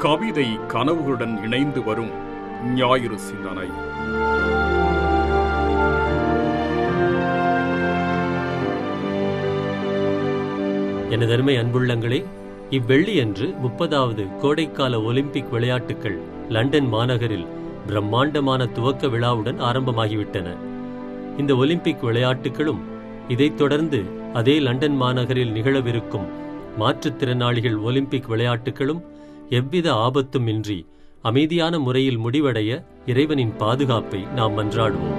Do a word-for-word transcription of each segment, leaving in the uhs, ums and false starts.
கவிதை கனவுகளுடன் இணைந்து வரும் ஞாயிறு சிந்தனை. எனதருமை அன்புள்ளங்களே, இவ்வெள்ளியன்று முப்பதாவது கோடைக்கால ஒலிம்பிக் விளையாட்டுகள் லண்டன் மாநகரில் பிரம்மாண்டமான துவக்க விழாவுடன் ஆரம்பமாகிவிட்டன. இந்த ஒலிம்பிக் விளையாட்டுகளும் இதைத் தொடர்ந்து அதே லண்டன் மாநகரில் நிகழவிருக்கும் மாற்றுத்திறனாளிகள் ஒலிம்பிக் விளையாட்டுகளும் எவ்வித ஆபத்தும் இன்றி அமைதியான முறையில் முடிவடைய இறைவனின் பாதுகாப்பை நாம் மன்றாடுவோம்.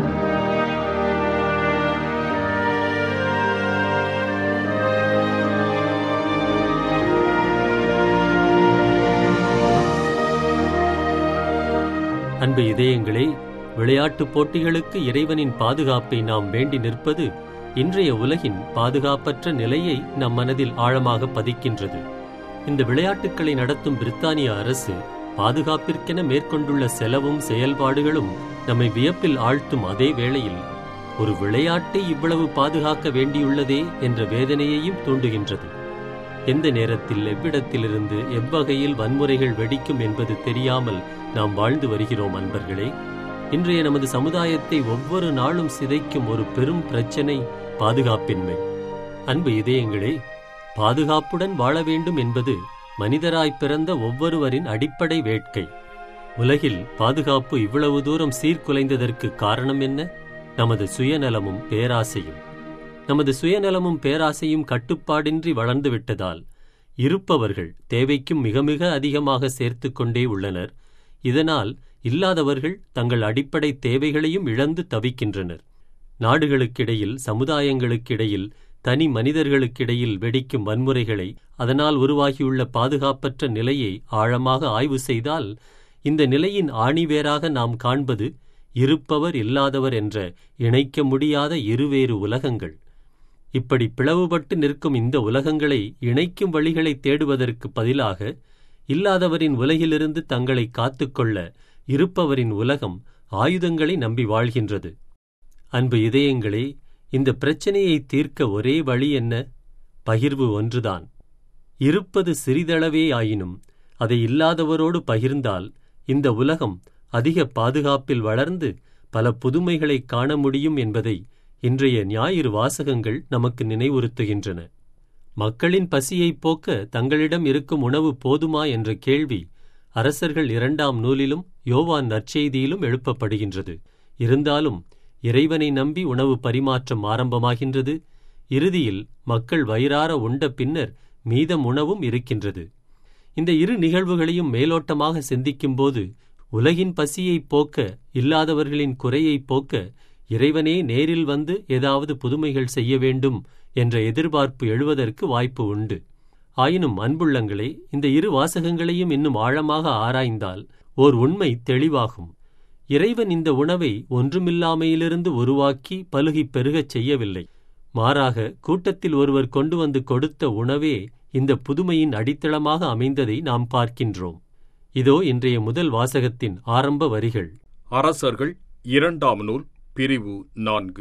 அன்பு இதயங்களே, விளையாட்டுப் போட்டிகளுக்கு இறைவனின் பாதுகாப்பை நாம் வேண்டி நிற்பது இன்றைய உலகின் பாதுகாப்பற்ற நிலையை நம் மனதில் ஆழமாக பதிக்கின்றது. இந்த விளையாட்டுக்களை நடத்தும் பிரித்தானிய அரசு பாதுகாப்பிற்கென மேற்கொண்டுள்ள செலவும் செயல்பாடுகளும் நம்மை வியப்பில் ஆழ்த்தும் அதே வேளையில் ஒரு விளையாட்டை இவ்வளவு பாதுகாக்க வேண்டியுள்ளதே என்ற வேதனையையும் தூண்டுகின்றது. எந்த நேரத்தில் எவ்விடத்திலிருந்து எவ்வகையில் வன்முறைகள் வெடிக்கும் என்பது தெரியாமல் நாம் வாழ்ந்து வருகிறோம். அன்பர்களே, இன்றைய நமது சமுதாயத்தை ஒவ்வொரு நாளும் சிதைக்கும் ஒரு பெரும் பிரச்சனை பாதுகாப்பின்மை. அன்பு இதயங்களே, பாதுகாப்புடன் வாழ வேண்டும் என்பது மனிதராய் பிறந்த ஒவ்வொருவரின் அடிப்படை வேட்கை. உலகில் பாதுகாப்பு இவ்வளவு தூரம் சீர்குலைந்ததற்கு காரணம் என்ன? நமது சுயநலமும் பேராசையும். நமது சுயநலமும் பேராசையும் கட்டுப்பாடின்றி வளர்ந்து விட்டதால் இருப்பவர்கள் தேவைக்கும் மிக மிக அதிகமாக சேர்த்து கொண்டே உள்ளனர். இதனால் இல்லாதவர்கள் தங்கள் அடிப்படை தேவைகளையும் இழந்து தவிக்கின்றனர். நாடுகளுக்கிடையில், சமுதாயங்களுக்கிடையில், தனி மனிதர்களுக்கிடையில் வெடிக்கும் வன்முறைகளை, அதனால் உருவாகியுள்ள பாதுகாப்பற்ற நிலையை ஆழமாக ஆய்வு செய்தால் இந்த நிலையின் ஆணிவேராக நாம் காண்பது இருப்பவர் இல்லாதவர் என்ற இணைக்க முடியாத இருவேறு உலகங்கள். இப்படி பிளவுபட்டு நிற்கும் இந்த உலகங்களை இணைக்கும் வழிகளை தேடுவதற்கு பதிலாக இல்லாதவரின் உலகிலிருந்து தங்களை காத்துக்கொள்ள இருப்பவரின் உலகம் ஆயுதங்களை நம்பி வாழ்கின்றது. அன்பு இதயங்களே, இந்த பிரச்சனையை தீர்க்க ஒரே வழி என்ன? பகிர்வு ஒன்றுதான். இருப்பது சிறிதளவே ஆயினும் அதை இல்லாதவரோடு பகிர்ந்தால் இந்த உலகம் அதிக பாதுகாப்பில் வளர்ந்து பல புதுமைகளை காண முடியும் என்பதை இன்றைய ஞாயிறு வாசகங்கள் நமக்கு நினைவுறுத்துகின்றன. மக்களின் பசியை போக்க தங்களிடம் இருக்கும் உணவு போதுமா என்ற கேள்வி அரசர்கள் இரண்டாம் நூலிலும் யோவான் நற்செய்தியிலும் எழுப்பப்படுகின்றது. இருந்தாலும் இறைவனை நம்பி உணவு பரிமாற்றம் ஆரம்பமாகின்றது. இறுதியில் மக்கள் வயிறார உண்ட பின்னர் மீதம் உணவும் இருக்கின்றது. இந்த இரு நிகழ்வுகளையும் மேலோட்டமாக சிந்திக்கும்போது உலகின் பசியை போக்க, இல்லாதவர்களின் குறையை போக்க இறைவனே நேரில் வந்து ஏதாவது புதுமைகள் செய்ய வேண்டும் என்ற எதிர்பார்ப்பு எழுவதற்கு வாய்ப்பு உண்டு. ஆயினும் அன்புள்ளங்களே, இந்த இரு வாசகங்களையும் இன்னும் ஆழமாக ஆராய்ந்தால் ஓர் உண்மை தெளிவாகும். இறைவன் இந்த உணவை ஒன்றுமில்லாமையிலிருந்து உருவாக்கி பலுகி பெருகச் செய்யவில்லை. மாறாக கூட்டத்தில் ஒருவர் கொண்டு வந்து கொடுத்த உணவே இந்த புதுமையின் அடித்தளமாக அமைந்ததை நாம் பார்க்கின்றோம். இதோ இன்றைய முதல் வாசகத்தின் ஆரம்ப வரிகள். அரசர்கள் இரண்டாம் நூல், பிரிவு நான்கு.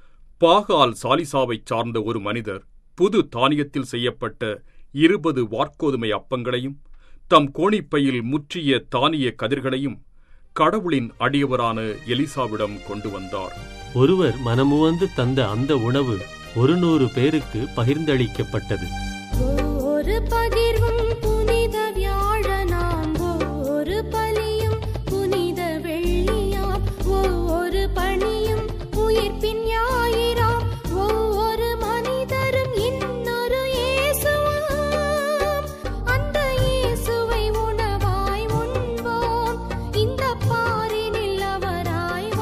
பாகால் சாலிசாவைச் சார்ந்த ஒரு மனிதர் புது தானியத்தில் செய்யப்பட்ட இருபது வார்க்கோதுமை அப்பங்களையும் தம் கோணிப்பையில் முற்றிய தானிய கதிர்களையும் கடவுளின் அடியவரான எலிசாவிடம் கொண்டு வந்தார். ஒருவர் மனமுவந்து தந்த அந்த உணவு ஒரு நூறு பேருக்கு பகிர்ந்தளிக்கப்பட்டது. ஒரு பகிர்வும் புனித வியாழனாம், ஒரு பலியும் புனித வெள்ளியாம், ஒரு பணியும் உயிர்ப்பின் ஞாயிறாம், ஒவ்வொரு மனிதரும் இன்னொரு இயேசுவாம். அந்த இயேசுவை உணவாய் உண்போம், இந்த பாரினில் அவராய்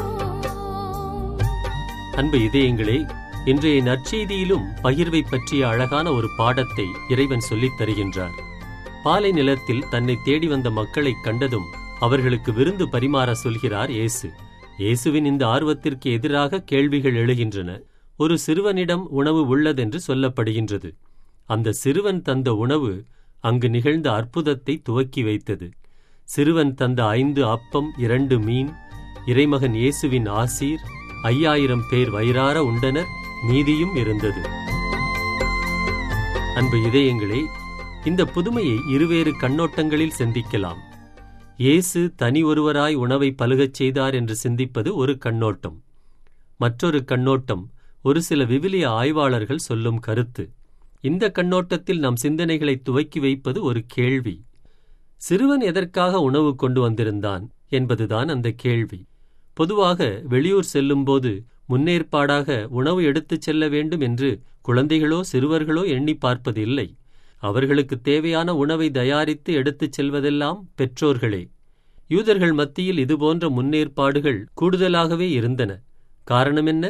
வாழ்வோம். அன்பு இதயங்களே, இன்றைய நற்செய்தியிலும் பகிர்வை பற்றிய அழகான ஒரு பாடத்தை இறைவன் சொல்லித் தருகின்றார். பாலை நிலத்தில் தன்னை தேடி வந்த மக்களைக் கண்டதும் அவர்களுக்கு விருந்து பரிமாற சொல்கிறார் இயேசு. இயேசுவின் இந்த ஆர்வத்திற்கு எதிராக கேள்விகள் எழுகின்றன. ஒரு சிறுவனிடம் உணவு உள்ளதென்று சொல்லப்படுகின்றது. அந்த சிறுவன் தந்த உணவு அங்கு நிகழ்ந்த அற்புதத்தை துவக்கி வைத்தது. சிறுவன் தந்த ஐந்து அப்பம், இரண்டு மீன், இறைமகன் இயேசுவின் ஆசீர், ஐயாயிரம் பேர் வயிறார உண்டனர், மீதியும் இருந்தது. அன்பு இதயங்களே, இந்த புதுமையை இருவேறு கண்ணோட்டங்களில் சிந்திக்கலாம். இயேசு தனி ஒருவராய் உணவை பலுகச் செய்தார் என்று சிந்திப்பது ஒரு கண்ணோட்டம். மற்றொரு கண்ணோட்டம் ஒரு சில விவிலிய ஆய்வாளர்கள் சொல்லும் கருத்து. இந்த கண்ணோட்டத்தில் நம் சிந்தனைகளை துவக்கி வைப்பது ஒரு கேள்வி. சிறுவன் எதற்காக உணவு கொண்டு வந்திருந்தான் என்பதுதான் அந்த கேள்வி. பொதுவாக வெளியூர் செல்லும்போது முன்னேற்பாடாக உணவு எடுத்துச் செல்ல வேண்டும் என்று குழந்தைகளோ சிறுவர்களோ எண்ணி பார்ப்பது இல்லை. அவர்களுக்கு தேவையான உணவை தயாரித்து எடுத்துச் செல்வதெல்லாம் பெற்றோர்களே. யூதர்கள் மத்தியில் இதுபோன்ற முன்னேற்பாடுகள் கூடுதலாகவே இருந்தன. காரணம் என்ன?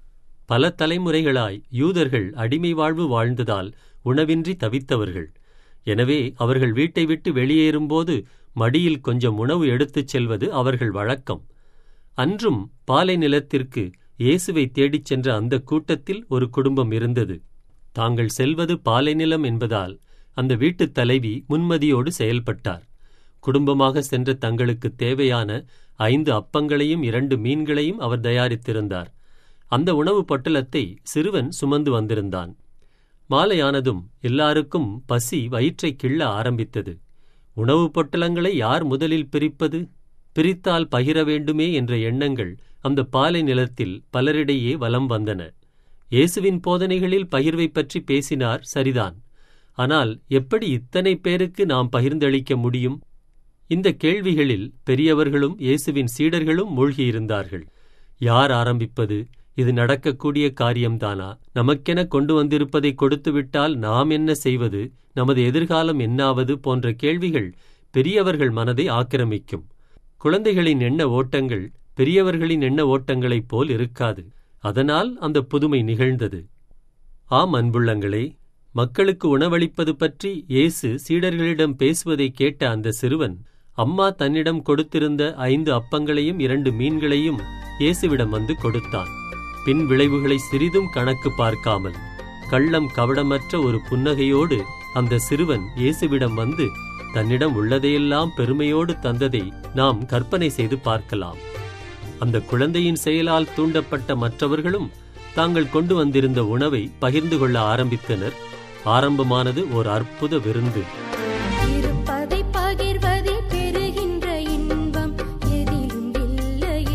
பல தலைமுறைகளாய் யூதர்கள் அடிமை வாழ்வு வாழ்ந்ததால் உணவின்றி தவித்தவர்கள். எனவே அவர்கள் வீட்டை விட்டு வெளியேறும்போது மடியில் கொஞ்சம் உணவு எடுத்துச் செல்வது அவர்கள் வழக்கம். அன்றும் பாலை நிலத்திற்கு இயேசுவை தேடிச் சென்ற அந்த கூட்டத்தில் ஒரு குடும்பம் இருந்தது. தாங்கள் செல்வது பாலை நிலம் என்பதால் அந்த வீட்டுத் தலைவி முன்மதியோடு செயல்பட்டார். குடும்பமாக சென்ற தங்களுக்கு தேவையான ஐந்து அப்பங்களையும் இரண்டு மீன்களையும் அவர் தயாரித்திருந்தார். அந்த உணவு பொட்டலத்தை சிறுவன் சுமந்து வந்திருந்தான். மாலையானதும் எல்லாருக்கும் பசி வயிற்றை கிள்ள ஆரம்பித்தது. உணவு பொட்டலங்களை யார் முதலில் பிரிப்பது? பிரித்தால் பகிர வேண்டுமே என்ற எண்ணங்கள் அந்த பாலை நிலத்தில் பலரிடையே வலம் வந்தன. இயேசுவின் போதனைகளில் பகிர்வை பற்றி பேசினார், சரிதான். ஆனால் எப்படி இத்தனை பேருக்கு நாம் பகிர்ந்தளிக்க முடியும்? இந்த கேள்விகளில் பெரியவர்களும் இயேசுவின் சீடர்களும் மூழ்கியிருந்தார்கள். யார் ஆரம்பிப்பது? இது நடக்கக்கூடிய காரியம்தானா? நமக்கென கொண்டு வந்திருப்பதை கொடுத்துவிட்டால் நாம் என்ன செய்வது? நமது எதிர்காலம் என்னாவது? போன்ற கேள்விகள் பெரியவர்கள் மனதை ஆக்கிரமிக்கும். குழந்தைகளின் எண்ண ஓட்டங்கள் பெரியவர்களின் எண்ண ஓட்டங்களைப் போல் இருக்காது. அதனால் அந்த புதுமை நிகழ்ந்தது. ஆம் அன்புள்ளங்களே, மக்களுக்கு உணவளிப்பது பற்றி இயேசு சீடர்களிடம் பேசுவதை கேட்ட அந்த சிறுவன் அம்மா தன்னிடம் கொடுத்திருந்த ஐந்து அப்பங்களையும் இரண்டு மீன்களையும் இயேசுவிடம் வந்து கொடுத்தான். பின் விளைவுகளை சிறிதும் கணக்கு பார்க்காமல் கள்ளம் கவடமற்ற ஒரு புன்னகையோடு அந்த சிறுவன் இயேசுவிடம் வந்து தன்னிடம் உள்ளதையெல்லாம் பெருமையோடு தந்ததை நாம் கற்பனை செய்து பார்க்கலாம். அந்த குழந்தையின் செயலால் தூண்டப்பட்ட மற்றவர்களும் தாங்கள் கொண்டு வந்திருந்த உணவை பகிர்ந்து கொள்ள ஆரம்பித்தனர். ஆரம்பமானது ஒரு அற்புத விருந்து. இருப்பதை பகிர்வதில் பெறுகின்ற இன்பம் எதிலும் இல்லையே.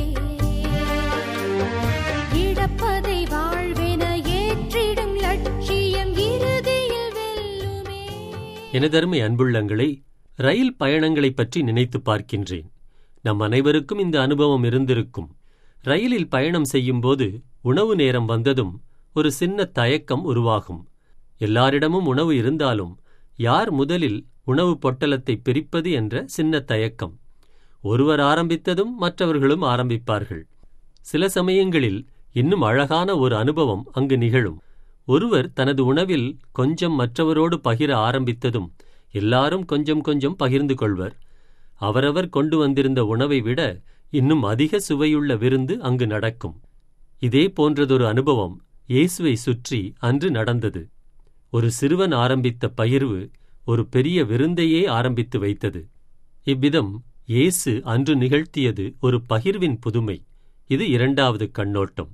இழப்பதை வாழ்வென ஏற்றிடும் லட்சியம் இறுதியில் வெல்லுமே. எனதருமை அன்புள்ளங்களை, ரயில் பயணங்களை பற்றி நினைத்து பார்க்கின்றேன். நம் அனைவருக்கும் இந்த அனுபவம் இருந்திருக்கும். ரயிலில் பயணம் செய்யும்போது உணவு நேரம் வந்ததும் ஒரு சின்ன தயக்கம் உருவாகும். எல்லாரிடமும் உணவு இருந்தாலும் யார் முதலில் உணவு பொட்டலத்தை பிரிப்பது என்ற சின்ன தயக்கம். ஒருவர் ஆரம்பித்ததும் மற்றவர்களும் ஆரம்பிப்பார்கள். சில சமயங்களில் இன்னும் அழகான ஒரு அனுபவம் அங்கு நிகழும். ஒருவர் தனது உணவில் கொஞ்சம் மற்றவரோடு பகிர ஆரம்பித்ததும் எல்லாரும் கொஞ்சம் கொஞ்சம் பகிர்ந்து கொள்வர். அவரவர் கொண்டு வந்திருந்த உணவை விட இன்னும் அதிக சுவையுள்ள விருந்து அங்கு நடக்கும். இதே போன்றதொரு அனுபவம் இயேசுவை சுற்றி அன்று நடந்தது. ஒரு சிறுவன் ஆரம்பித்த பகிர்வு ஒரு பெரிய விருந்தையே ஆரம்பித்து வைத்தது. இவ்விதம் இயேசு அன்று நிகழ்த்தியது ஒரு பகிர்வின் புதுமை. இது இரண்டாவது கண்ணோட்டம்.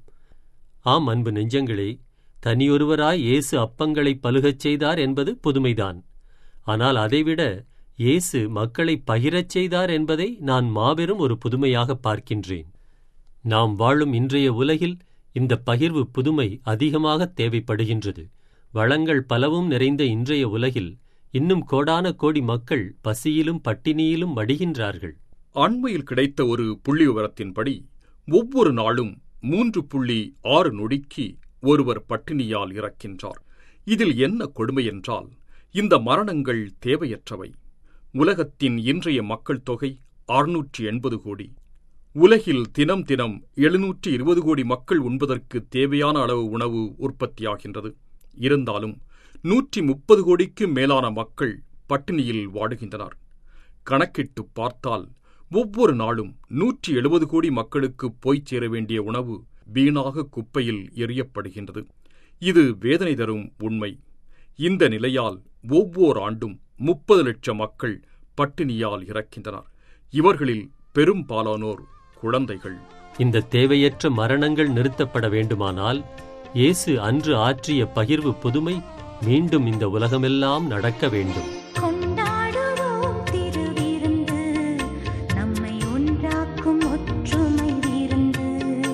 ஆம் அன்பு நெஞ்சங்களே, தனியொருவராய் இயேசு அப்பங்களை பலுகச் செய்தார் என்பது புதுமைதான். ஆனால் அதைவிட இயேசு மக்களை பகிரச் செய்தார் என்பதை நான் மாபெரும் ஒரு புதுமையாக பார்க்கின்றேன். நாம் வாழும் இன்றைய உலகில் இந்த பகிர்வு புதுமை அதிகமாக தேவைப்படுகின்றது. வளங்கள் பலவும் நிறைந்த இன்றைய உலகில் இன்னும் கோடான கோடி மக்கள் பசியிலும் பட்டினியிலும் மடிகின்றார்கள். அண்மையில் கிடைத்த ஒரு புள்ளி விவரத்தின்படி ஒவ்வொரு நாளும் மூன்று புள்ளி ஆறு நொடிக்கு ஒருவர் பட்டினியால் இறக்கின்றார். இதில் என்ன கொடுமை என்றால், இந்த மரணங்கள் தேவையற்றவை. உலகத்தின் இன்றைய மக்கள் தொகை அறுநூற்றி எண்பது கோடி. உலகில் தினம் தினம் எழுநூற்றி இருபது கோடி மக்கள் உண்பதற்கு தேவையான அளவு உணவு உற்பத்தியாகின்றது. இருந்தாலும் நூற்றி முப்பது கோடிக்கும் மேலான மக்கள் பட்டினியில் வாடுகின்றனர். கணக்கிட்டு பார்த்தால் ஒவ்வொரு நாளும் நூற்றி எழுபது கோடி மக்களுக்கு போய்ச் சேர வேண்டிய உணவு வீணாக குப்பையில் எறியப்படுகின்றது. இது வேதனை தரும் உண்மை. இந்த நிலையால் ஒவ்வொரு ஆண்டும் முப்பது லட்சம் மக்கள் பட்டினியால் இறக்கின்றனர். இவர்களில் பெரும்பாலானோர் குழந்தைகள். இந்த தேவையற்ற மரணங்கள் நிறுத்தப்பட வேண்டுமானால் இயேசு அன்று ஆற்றிய பகிர்வு புதுமை மீண்டும் இந்த உலகமெல்லாம் நடக்க வேண்டும். கொண்டாடுவோம் திருவிருந்து, நம்மை ஒன்றாக்கும் ஒற்றுமை விருந்து.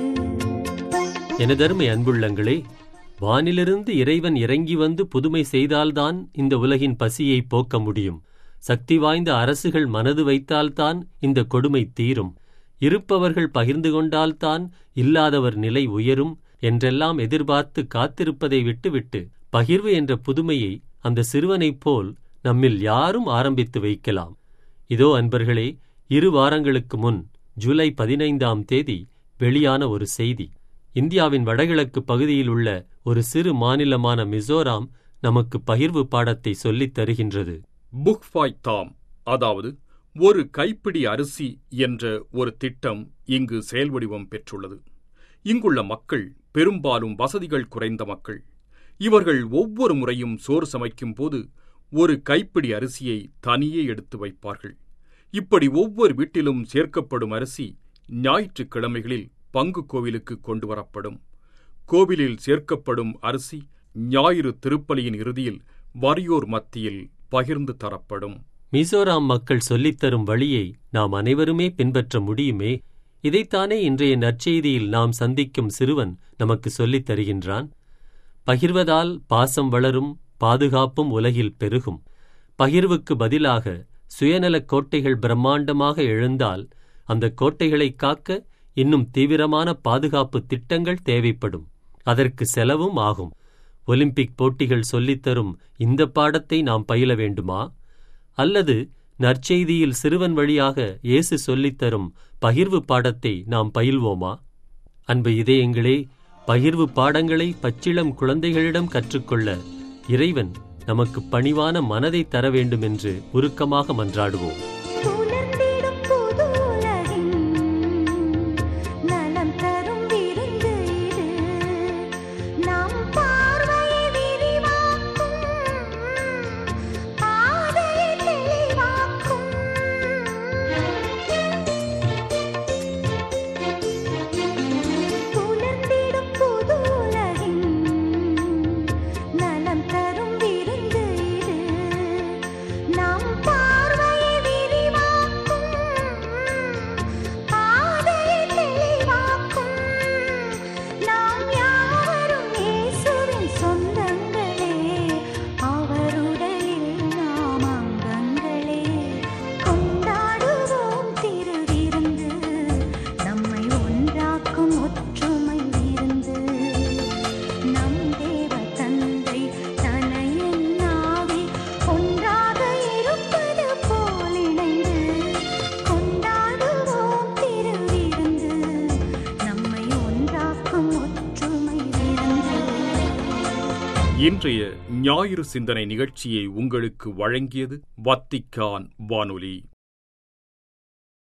எனதருமை அன்புள்ளங்களே, வானிலிருந்து இறைவன் இறங்கி வந்து புதுமை செய்தால்தான் இந்த உலகின் பசியை போக்க முடியும். சக்தி வாய்ந்த அரசுகள் மனது வைத்தால்தான் இந்த கொடுமை தீரும். இருப்பவர்கள் பகிர்ந்து கொண்டால்தான் இல்லாதவர் நிலை உயரும் என்றெல்லாம் எதிர்பார்த்து காத்திருப்பதை விட்டுவிட்டு பகிர்வு என்ற புதுமையை அந்த சிறுவனைப் போல் நம்மில் யாரும் ஆரம்பித்து வைக்கலாம். இதோ அன்பர்களே, இரு வாரங்களுக்கு முன் ஜூலை பதினைந்தாம் தேதி வெளியான ஒரு செய்தி. இந்தியாவின் வடகிழக்கு பகுதியில் உள்ள ஒரு சிறு மாநிலமான மிசோராம் நமக்கு பகிர்வு பாடத்தை சொல்லித் தருகின்றது. புக்ஃபாய் தாம், அதாவது ஒரு கைப்பிடி அரிசி என்ற ஒரு திட்டம் இங்கு செயல்வடிவம் பெற்றுள்ளது. இங்குள்ள மக்கள் பெரும்பாலும் வசதிகள் குறைந்த மக்கள். இவர்கள் ஒவ்வொரு முறையும் சோறு சமைக்கும் போது ஒரு கைப்பிடி அரிசியை தனியே எடுத்து வைப்பார்கள். இப்படி ஒவ்வொரு வீட்டிலும் சேர்க்கப்படும் அரிசி ஞாயிற்றுக்கிழமைகளில் பங்கு கோவிலுக்கு கொண்டு வரப்படும். கோவிலில் சேர்க்கப்படும் அரிசி ஞாயிறு திருப்பலியின் இறுதியில் வறியோர் மத்தியில் பகிர்ந்து தரப்படும். மிசோராம் மக்கள் சொல்லித்தரும் வழியை நாம் அனைவருமே பின்பற்ற முடியுமே. இதைத்தானே இன்றைய நற்செய்தியில் நாம் சந்திக்கும் சிறுவன் நமக்கு சொல்லித் தருகின்றான். பகிர்வதால் பாசம் வளரும், பாதுகாப்பும் உலகில் பெருகும். பகிர்வுக்கு பதிலாக சுயநலக் கோட்டைகள் பிரம்மாண்டமாக எழுந்தால் அந்த கோட்டைகளைக் காக்க இன்னும் தீவிரமான பாதுகாப்பு திட்டங்கள் தேவைப்படும். அதற்கு செலவும் ஆகும். ஒலிம்பிக் போட்டிகள் சொல்லித்தரும் இந்த பாடத்தை நாம் பயில வேண்டுமா? அல்லது நற்செய்தியில் சிறுவன் வழியாக இயேசு சொல்லித்தரும் பகிர்வு பாடத்தை நாம் பயில்வோமா? அன்பு இதயங்களே, பகிர்வு பாடங்களை பச்சிளம் குழந்தைகளிடம் கற்றுக்கொள்ள இறைவன் நமக்கு பணிவான மனதை தர வேண்டும் என்று உருக்கமாக மன்றாடுவோம். இன்றைய ஞாயிறு சிந்தனை நிகழ்ச்சியை உங்களுக்கு வழங்கியது வத்திக்கான் வானொலி.